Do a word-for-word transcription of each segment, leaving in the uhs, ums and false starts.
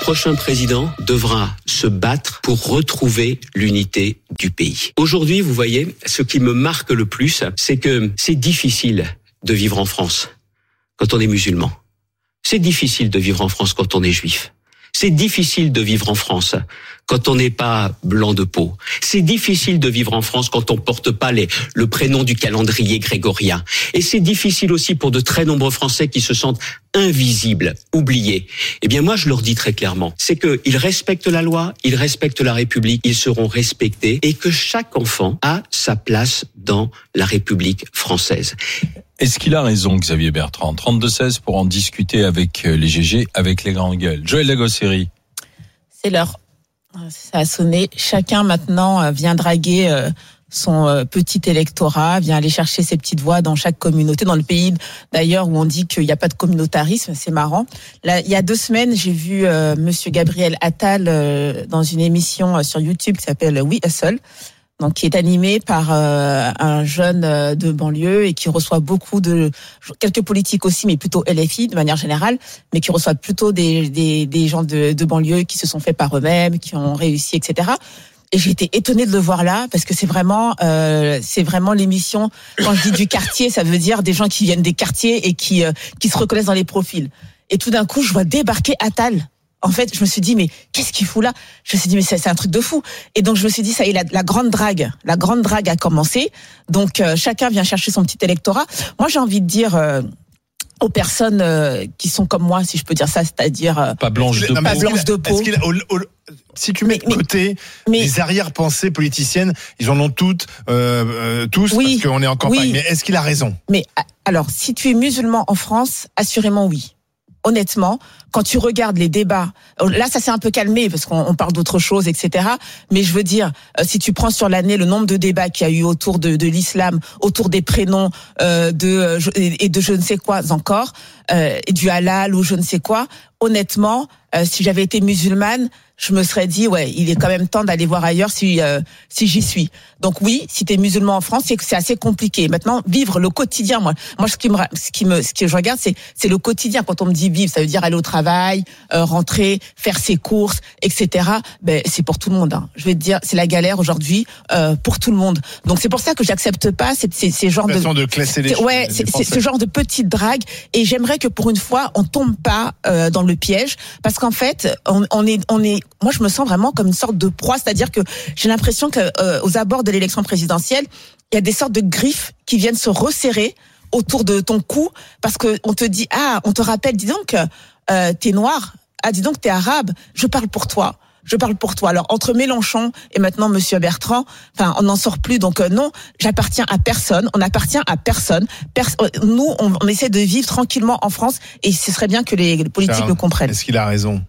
prochain président devra se battre pour retrouver l'unité du pays. Aujourd'hui, vous voyez, ce qui me marque le plus, c'est que c'est difficile de vivre en France quand on est musulman. C'est difficile de vivre en France quand on est juif. C'est difficile de vivre en France quand on n'est pas blanc de peau. C'est difficile de vivre en France quand on porte pas les, le prénom du calendrier grégorien. Et c'est difficile aussi pour de très nombreux Français qui se sentent invisibles, oubliés. Eh bien, moi, je leur dis très clairement, c'est qu'ils respectent la loi, ils respectent la République, ils seront respectés et que chaque enfant a sa place dans la République française. Est-ce qu'il a raison, Xavier Bertrand? trente-deux seize pour en discuter avec les G G, avec les grandes gueules. Joël Lagosseri. C'est l'heure. Ça a sonné. Chacun maintenant vient draguer son petit électorat, vient aller chercher ses petites voix dans chaque communauté, dans le pays d'ailleurs où on dit qu'il n'y a pas de communautarisme, c'est marrant. Là, il y a deux semaines, j'ai vu euh, Monsieur Gabriel Attal euh, dans une émission sur YouTube qui s'appelle We Hustle. Donc, qui est animé par euh, un jeune euh, de banlieue et qui reçoit beaucoup de quelques politiques aussi, mais plutôt L F I de manière générale, mais qui reçoit plutôt des des, des gens de, de banlieue qui se sont faits par eux-mêmes, qui ont réussi, et cetera. Et j'ai été étonnée de le voir là parce que c'est vraiment euh, c'est vraiment l'émission. Quand je dis du quartier, ça veut dire des gens qui viennent des quartiers et qui euh, qui se reconnaissent dans les profils. Et tout d'un coup, je vois débarquer Attal. En fait, je me suis dit, mais qu'est-ce qu'il fout là? Je me suis dit, mais c'est, c'est un truc de fou. Et donc, je me suis dit, ça y est, la, la grande drague, la grande drague a commencé. Donc, euh, chacun vient chercher son petit électorat. Moi, j'ai envie de dire euh, aux personnes euh, qui sont comme moi, si je peux dire ça, c'est-à-dire euh, pas blanche de peau. Pas blanche de peau. Est-ce qu'il, au, au, si tu mets mais, de côté mais, les arrière-pensées politiciennes, ils en ont toutes, euh, euh, tous, oui, parce qu'on est en campagne. Oui. Mais est-ce qu'il a raison? Mais alors, si tu es musulman en France, assurément oui. Honnêtement, quand tu regardes les débats, là ça s'est un peu calmé parce qu'on on parle d'autre chose, et cetera. Mais je veux dire, si tu prends sur l'année le nombre de débats qu'il y a eu autour de, de l'islam, autour des prénoms euh, de et de je ne sais quoi encore, euh, et du halal ou je ne sais quoi, honnêtement, euh, si j'avais été musulmane, je me serais dit ouais, il est quand même temps d'aller voir ailleurs si euh, si j'y suis. Donc oui, si t'es musulman en France, c'est que c'est assez compliqué. Maintenant, vivre le quotidien, moi, moi ce qui me ce qui me ce que je regarde, c'est c'est le quotidien. Quand on me dit vivre, ça veut dire aller au travail, euh, rentrer, faire ses courses, et cetera. Ben c'est pour tout le monde. Hein. Je vais te dire, c'est la galère aujourd'hui euh, pour tout le monde. Donc c'est pour ça que j'accepte pas ces ces, ces genres de, de classer les ouais, les c'est, c'est ce genre de petite drague. Et j'aimerais que pour une fois, on tombe pas euh, dans le piège, parce qu'en fait, on, on est on est moi, je me sens vraiment comme une sorte de proie, c'est-à-dire que j'ai l'impression que euh, aux abords de l'élection présidentielle, il y a des sortes de griffes qui viennent se resserrer autour de ton cou parce que on te dit ah, on te rappelle, dis donc, euh, t'es noir, ah, dis donc, t'es arabe, je parle pour toi. Je parle pour toi. Alors, entre Mélenchon et maintenant Monsieur Bertrand, enfin, on n'en sort plus. Donc, euh, non, j'appartiens à personne. On appartient à personne. Pers- Nous, on, on essaie de vivre tranquillement en France et ce serait bien que les, les politiques Charles, le comprennent. Est-ce qu'il a raison?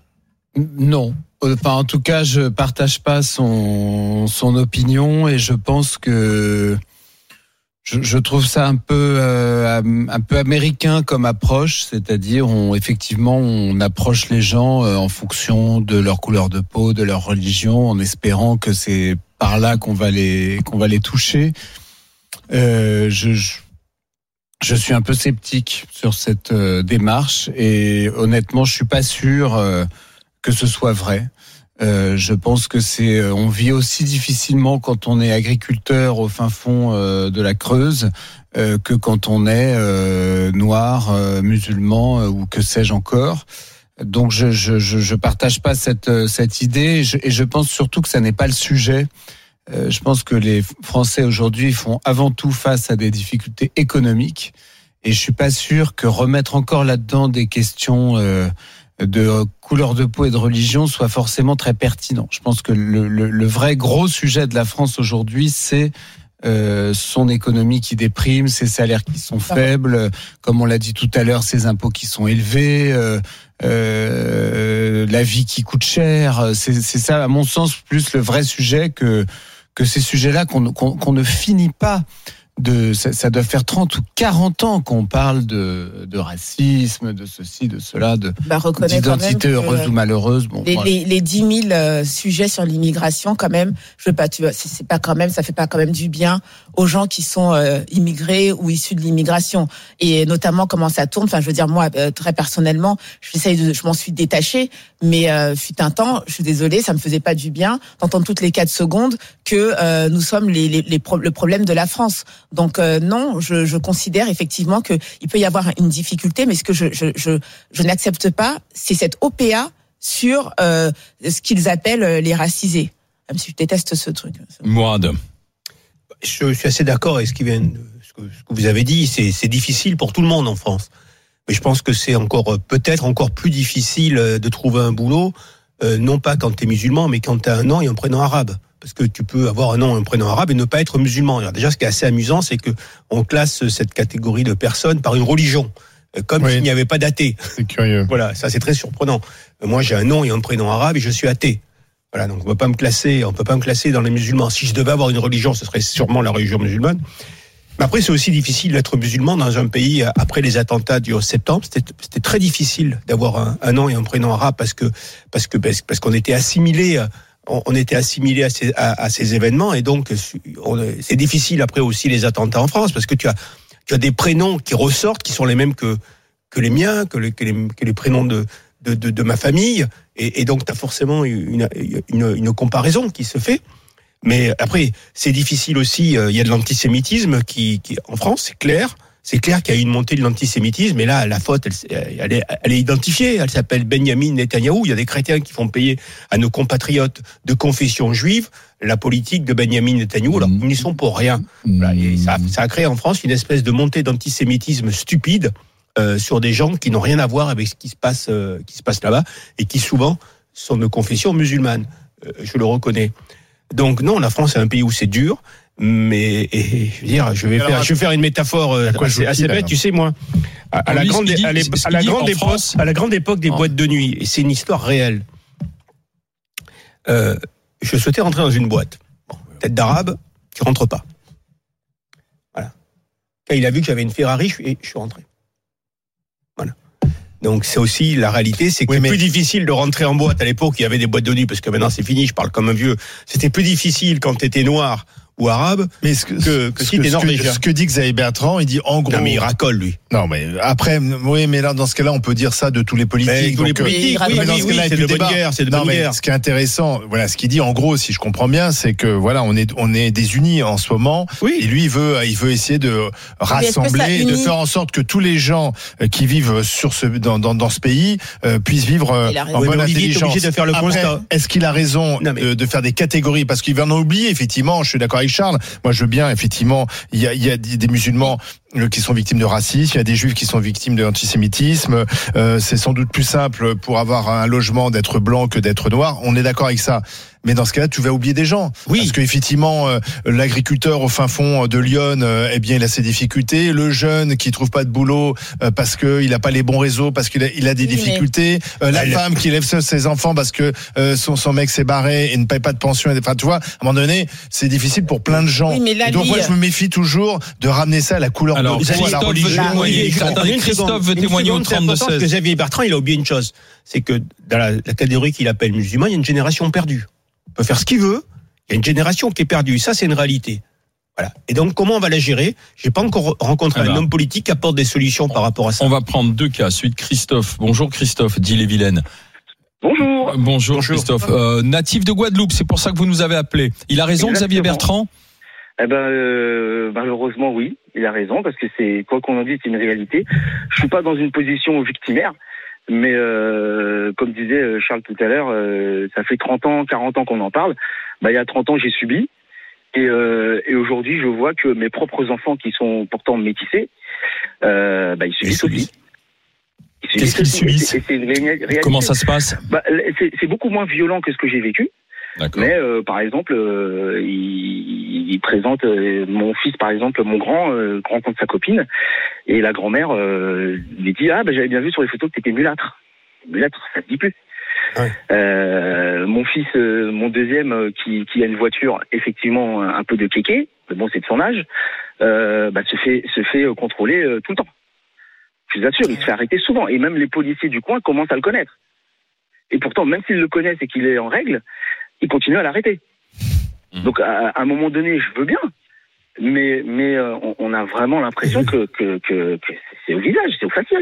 Non. Enfin, en tout cas, je partage pas son son opinion et je pense que je, je trouve ça un peu euh, un peu américain comme approche, c'est-à-dire on effectivement on approche les gens euh, en fonction de leur couleur de peau, de leur religion, en espérant que c'est par là qu'on va les qu'on va les toucher. Euh, je, je je suis un peu sceptique sur cette euh, démarche et honnêtement, je suis pas sûr. Euh, que ce soit vrai. Euh, je pense que c'est, on vit aussi difficilement quand on est agriculteur au fin fond euh, de la Creuse euh, que quand on est euh, noir, euh, musulman euh, ou que sais-je encore. Donc je je je, je partage pas cette cette idée et je, et je pense surtout que ça n'est pas le sujet. Euh, je pense que les Français aujourd'hui font avant tout face à des difficultés économiques et je suis pas sûr que remettre encore là-dedans des questions euh, de couleur de peau et de religion soit forcément très pertinent. Je pense que le, le, le vrai gros sujet de la France aujourd'hui, c'est euh, son économie qui déprime, ses salaires qui sont faibles, comme on l'a dit tout à l'heure, ses impôts qui sont élevés, euh, euh, la vie qui coûte cher. C'est, c'est ça, à mon sens, plus le vrai sujet que que ces sujets-là qu'on, qu'on, qu'on ne finit pas de ça, ça doit faire trente ou quarante ans qu'on parle de, de racisme, de ceci, de cela, de bah, d'identité heureuse ou malheureuse. Bon, les, voilà. les, les dix mille euh, sujets sur l'immigration, quand même, je veux pas, tu vois, c'est, c'est pas quand même, ça fait pas quand même du bien aux gens qui sont euh, immigrés ou issus de l'immigration. Et notamment comment ça tourne. Enfin, je veux dire, moi, euh, très personnellement, j'essaye de, je m'en suis détachée, mais euh, fut un temps, je suis désolée, ça me faisait pas du bien d'entendre toutes les quatre secondes que euh, nous sommes les, les, les pro- le problème de la France. Donc euh, non, je, je considère effectivement que il peut y avoir une difficulté, mais ce que je je je, je n'accepte pas, c'est cette O P A sur euh, ce qu'ils appellent les racisés. Même si je déteste ce truc. Mourad. Je suis assez d'accord avec ce, qui vient de, ce, que, ce que vous avez dit. C'est, c'est difficile pour tout le monde en France. Mais je pense que c'est encore peut-être encore plus difficile de trouver un boulot, euh, non pas quand tu es musulman, mais quand tu as un nom et un prénom arabe. Parce que tu peux avoir un nom et un prénom arabe et ne pas être musulman. Alors déjà, ce qui est assez amusant, c'est que on classe cette catégorie de personnes par une religion, comme oui. s'il n'y avait pas d'athée. C'est curieux. Voilà, ça c'est très surprenant. Moi, j'ai un nom et un prénom arabe et je suis athée. Voilà, donc on peut pas me classer, on peut pas me classer dans les musulmans. Si je devais avoir une religion, ce serait sûrement la religion musulmane. Mais après, c'est aussi difficile d'être musulman dans un pays après les attentats du onze septembre. C'était, c'était très difficile d'avoir un, un nom et un prénom arabe parce que parce que parce qu'on était assimilés. On était assimilé à ces, à, à ces événements et donc on, c'est difficile après aussi les attentats en France parce que tu as tu as des prénoms qui ressortent qui sont les mêmes que que les miens, que les que les, que les prénoms de de, de de ma famille et, et donc tu as forcément une, une une comparaison qui se fait. Mais après c'est difficile aussi. Il y a de l'antisémitisme qui, qui en France, c'est clair. C'est clair qu'il y a eu une montée de l'antisémitisme, et là, la faute, elle, elle, est, elle est identifiée. Elle s'appelle Benyamin Netanyahou. Il y a des chrétiens qui font payer à nos compatriotes de confession juive la politique de Benyamin Netanyahou. Alors, ils n'y sont pour rien. Voilà, et ça, ça a créé en France une espèce de montée d'antisémitisme stupide euh, sur des gens qui n'ont rien à voir avec ce qui se passe, euh, qui se passe là-bas, et qui souvent sont de confession musulmane. Euh, je le reconnais. Donc non, la France est un pays où c'est dur. Mais et, je veux dire, je vais alors, faire, je vais faire une métaphore assez, assez bête, tu sais moi, à, à la grande, dit, à, à la grande époque, France. à la grande époque des oh. boîtes de nuit, et c'est une histoire réelle. Euh, je souhaitais rentrer dans une boîte, bon, tête d'arabe, tu rentres pas. Voilà. Quand il a vu que j'avais une Ferrari, je suis, je suis rentré. Voilà. Donc c'est aussi la réalité, c'est que oui, c'est mais... plus difficile de rentrer en boîte à l'époque. Il y avait des boîtes de nuit parce que maintenant c'est fini. Je parle comme un vieux. C'était plus difficile quand t'étais noir ou arabe mais ce que, que, que ce, si t'es norvégien. Ce que dit Xavier Bertrand, il dit en gros. Non mais il racole lui. Non mais après, oui mais là dans ce cas-là, on peut dire ça de tous les politiques. Mais tous les politiques, oui, oui, oui, oui, c'est de bonne guerre, c'est de bonne guerre. Ce qui est intéressant, voilà, ce qu'il dit en gros, si je comprends bien, c'est que voilà, on est on est désunis en ce moment. Oui. Et lui, il veut il veut essayer de rassembler, de faire en sorte que tous les gens qui vivent sur ce dans dans, dans ce pays euh, puissent vivre en bonne intelligence. De faire le après, est-ce qu'il a raison de, de faire des catégories parce qu'il va en oublier effectivement. Je suis d'accord avec Charles. Moi, je bien, effectivement, il y a, il y a des musulmans qui sont victimes de racisme, il y a des juifs qui sont victimes d'antisémitisme. Euh, c'est sans doute plus simple pour avoir un logement d'être blanc que d'être noir. On est d'accord avec ça. Mais dans ce cas-là, tu vas oublier des gens. Oui. Parce qu'effectivement, euh, l'agriculteur au fin fond de Lyon, euh, eh bien, il a ses difficultés. Le jeune qui trouve pas de boulot euh, parce que il a pas les bons réseaux, parce qu'il a, il a des oui, difficultés. Euh, la femme qui élève seule ses enfants parce que euh, son, son mec s'est barré et ne paye pas de pension. Enfin, tu vois, à un moment donné, c'est difficile pour plein de gens. Oui, mais là, et donc, lui, moi, je me méfie toujours de ramener ça à la couleur alors, de peau, à la religion. Christophe veut témoigner au trente-deux seize. Parce que Xavier Bertrand, il a oublié une chose. C'est que dans la, la catégorie qu'il appelle musulman, il y a une génération perdue. Il peut faire ce qu'il veut. Il y a une génération qui est perdue. Ça, c'est une réalité. Voilà. Et donc, comment on va la gérer ? J'ai pas encore rencontré Alors, un homme politique qui apporte des solutions par rapport à ça. On va prendre deux cas. Celui de Christophe. Bonjour Christophe, d'Ille-et-Vilaine. Bonjour. Euh, bonjour, bonjour Christophe. Euh, natif de Guadeloupe, c'est pour ça que vous nous avez appelé. Il a raison, Exactement. Xavier Bertrand ? Eh ben, euh, malheureusement, oui, il a raison, parce que c'est, quoi qu'on en dise, c'est une réalité. Je suis pas dans une position victimaire. Mais euh, comme disait Charles tout à l'heure, euh, ça fait trente ans, quarante ans qu'on en parle. Bah, il y a trente ans, j'ai subi. Et, euh, et aujourd'hui, je vois que mes propres enfants, qui sont pourtant métissés, euh, bah, ils subissent aussi. Ils Qu'est-ce qu'ils subissent et c'est une réalité. Comment ça se passe ? Bah, c'est, c'est beaucoup moins violent que ce que j'ai vécu. D'accord. Mais euh, par exemple, euh, il, il présente euh, mon fils, par exemple, mon grand euh, rencontre sa copine, et la grand-mère euh, lui dit ah ben j'avais bien vu sur les photos que t'étais mulâtre. Mulâtre, ça te dit plus. Ouais. Euh, mon fils, euh, mon deuxième, euh, qui, qui a une voiture effectivement un peu de kéké, mais bon c'est de son âge. euh, bah, se fait se fait contrôler euh, tout le temps. Je vous assure, il se fait arrêter souvent. Et même les policiers du coin commencent à le connaître. Et pourtant, même s'ils le connaissent et qu'il est en règle, ils continuent à l'arrêter. Mmh. Donc, à, à un moment donné, je veux bien. Mais, mais euh, on, on a vraiment l'impression que, que, que, que c'est au visage, c'est au faciès.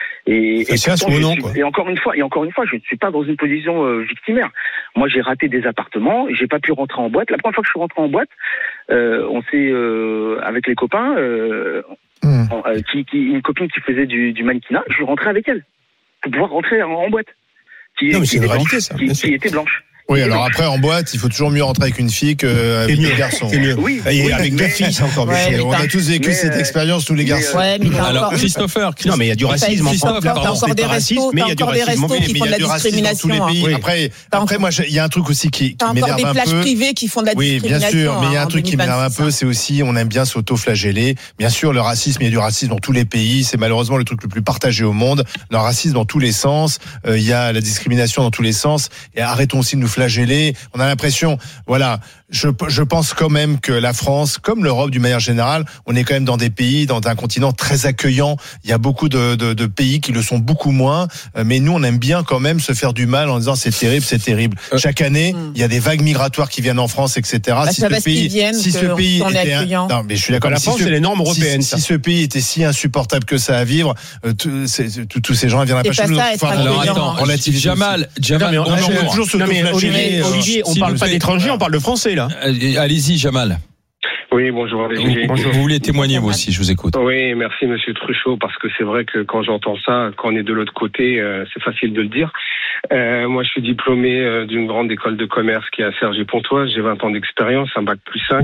Et, et, pourtant, ou non, suis, quoi. et encore une fois, et encore une fois, je ne suis pas dans une position euh, victimaire. Moi, j'ai raté des appartements, j'ai pas pu rentrer en boîte. La première fois que je suis rentré en boîte, euh, on s'est euh, avec les copains, euh, mmh. euh, qui, qui, une copine qui faisait du, du mannequinat, je suis rentré avec elle pour pouvoir rentrer en, en boîte. Qui, non, mais qui c'est une réalité, blanche, ça. Qui, qui était blanche. Oui, alors après, en boîte, il faut toujours mieux rentrer avec une fille qu'avec mieux, un garçon. C'est mieux. Oui, et oui, avec mais, deux filles, c'est encore mieux. Ouais, on a tous vécu mais, cette expérience, tous les garçons. Ouais, mais t'as Alors, encore, Christopher, Non, mais il y a du racisme en France. t'as encore des restos, mais il y t'as a du encore des racisme. restos qui font de la discrimination. Dans tous les pays. Oui. Après, après, moi, il y a un truc aussi qui, T'as qui encore m'énerve des un plages peu. privées qui font de la Oui, bien discrimination. sûr, mais il y a un hein, truc qui m'énerve un peu, c'est aussi, on aime bien s'auto-flageller. Bien sûr, le racisme, il y a du racisme dans tous les pays. C'est malheureusement le truc le plus partagé au monde. Le racisme dans tous les sens. Euh, il y a la discrimination dans tous les sens. Et arrêtons aussi de nous flageller. On a l'impression, voilà, je, je pense quand même que la France, comme l'Europe d'une manière générale, on est quand même dans des pays, dans un continent très accueillant. Il y a beaucoup de, de, de pays qui le sont beaucoup moins, mais nous, on aime bien quand même se faire du mal en disant c'est terrible, c'est terrible. Chaque année, mmh. il y a des vagues migratoires qui viennent en France, et cetera. Bah, si ça ce va pays, viennent, si ce pays on est était, accueillant. un, non, mais je suis d'accord. La si France, ce, c'est les normes européennes. Si, si ce pays était si insupportable que ça à vivre, euh, tous ces gens viendraient C'est pas chez pas nous. ça, être Alors accueillant. attends, Jamal, Jamal, Non, mais on- bonjour. on- toujours Non, mais Olivier, euh, Olivier, on s'il parle vous pas plaît. d'étrangers, on parle de français, là. Euh, Allez-y, Jamal. Oui, bonjour. Vous, vous voulez témoigner, vous aussi, je vous écoute. Oui, merci Monsieur Truchot, parce que c'est vrai que quand j'entends ça, quand on est de l'autre côté, euh, c'est facile de le dire. Euh, moi, je suis diplômé euh, d'une grande école de commerce qui est à Cergy-Pontoise. J'ai vingt ans d'expérience, un bac plus cinq.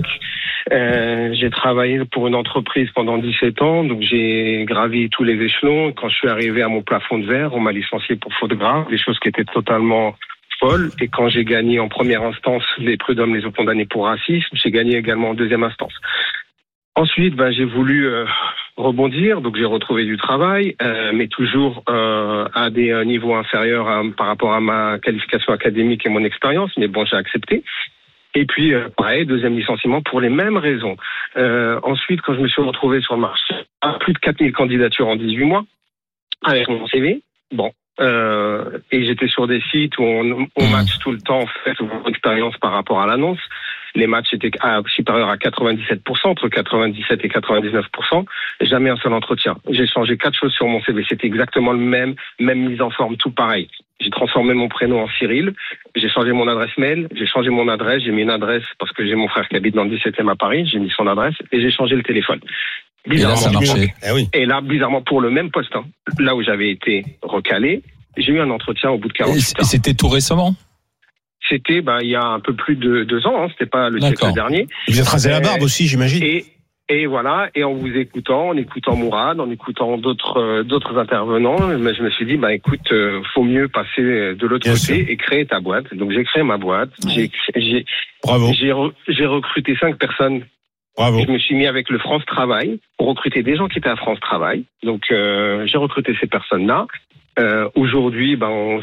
Euh, j'ai travaillé pour une entreprise pendant dix-sept ans, donc j'ai gravi tous les échelons. Quand je suis arrivé à mon plafond de verre, on m'a licencié pour faute grave, des choses qui étaient totalement folle. Et quand j'ai gagné en première instance, les prud'hommes les ont condamnés pour racisme, j'ai gagné également en deuxième instance. Ensuite, ben, j'ai voulu euh, rebondir, donc j'ai retrouvé du travail, euh, mais toujours euh, à des euh, niveaux inférieurs à, par rapport à ma qualification académique et mon expérience, mais bon, j'ai accepté. Et puis, euh, pareil, deuxième licenciement pour les mêmes raisons. Euh, ensuite, quand je me suis retrouvé sur le marché, plus de quatre mille candidatures en dix-huit mois, avec mon C V, bon, Euh, et j'étais sur des sites où on, on match tout le temps en fait mon expérience par rapport à l'annonce. Les matchs étaient à, supérieurs à quatre-vingt-dix-sept pour cent, entre quatre-vingt-dix-sept et quatre-vingt-dix-neuf pour cent. Jamais un seul entretien. J'ai changé quatre choses sur mon C V. C'était exactement le même, même mise en forme, tout pareil. J'ai transformé mon prénom en Cyril. J'ai changé mon adresse mail. J'ai changé mon adresse. J'ai mis une adresse parce que j'ai mon frère qui habite dans le dix-septième à Paris. J'ai mis son adresse et j'ai changé le téléphone. Et là, ça marchait. Eh oui. Et là, bizarrement, pour le même poste, hein, là où j'avais été recalé, j'ai eu un entretien au bout de quarante-huit Et heures. c'était tout récemment? C'était bah, il y a un peu plus de deux ans, hein, c'était pas le siècle dernier. Vous êtes rasé la barbe aussi, j'imagine. Et, et voilà, et en vous écoutant, en écoutant Mourad, en écoutant d'autres euh, d'autres intervenants, je me suis dit, bah écoute, euh, faut mieux passer de l'autre Bien côté sûr. et créer ta boîte. Donc j'ai créé ma boîte. Ouais. J'ai j'ai Bravo. j'ai, re, j'ai recruté cinq personnes. Bravo. Je me suis mis avec le France Travail pour recruter des gens qui étaient à France Travail. Donc euh, j'ai recruté ces personnes-là. Euh, aujourd'hui, ben on,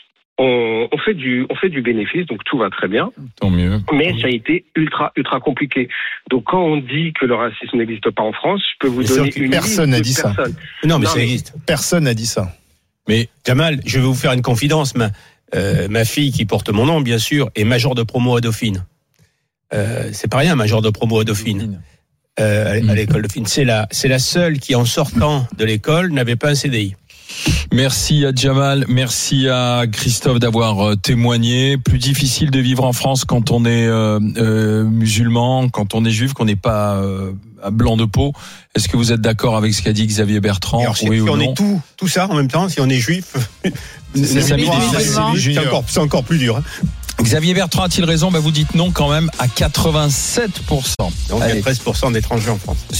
on, on fait du on fait du bénéfice, donc tout va très bien. Tant mieux. Mais ça a été ultra ultra compliqué. Donc quand on dit que le racisme n'existe pas en France, je peux vous Mais donner c'est vrai que une personne liste n'a de dit ça. personnes. Non, mais Non, ça mais- existe. Personne n'a dit ça. Mais Jamal, je vais vous faire une confidence. Ma, euh, ma fille qui porte mon nom, bien sûr, est major de promo à Dauphine. Euh, c'est pas rien, major de promo à Dauphine. Euh, à, à l'école Dauphine. C'est la, c'est la seule qui, en sortant de l'école, n'avait pas un C D I. Merci à Jamal, merci à Christophe d'avoir euh, témoigné. Plus difficile de vivre en France quand on est euh, euh, musulman, quand on est juif, qu'on n'est pas euh, à blanc de peau. Est-ce que vous êtes d'accord avec ce qu'a dit Xavier Bertrand? Alors, si, Oui si ou on non? est tout, tout ça en même temps, si on est juif, C'est ça, c'est, noir, c'est, c'est, c'est encore, c'est encore plus dur. Hein. Xavier Bertrand a-t-il raison? Bah vous dites non quand même à quatre-vingt-sept pour cent. Donc il y a Allez. treize pour cent d'étrangers en France.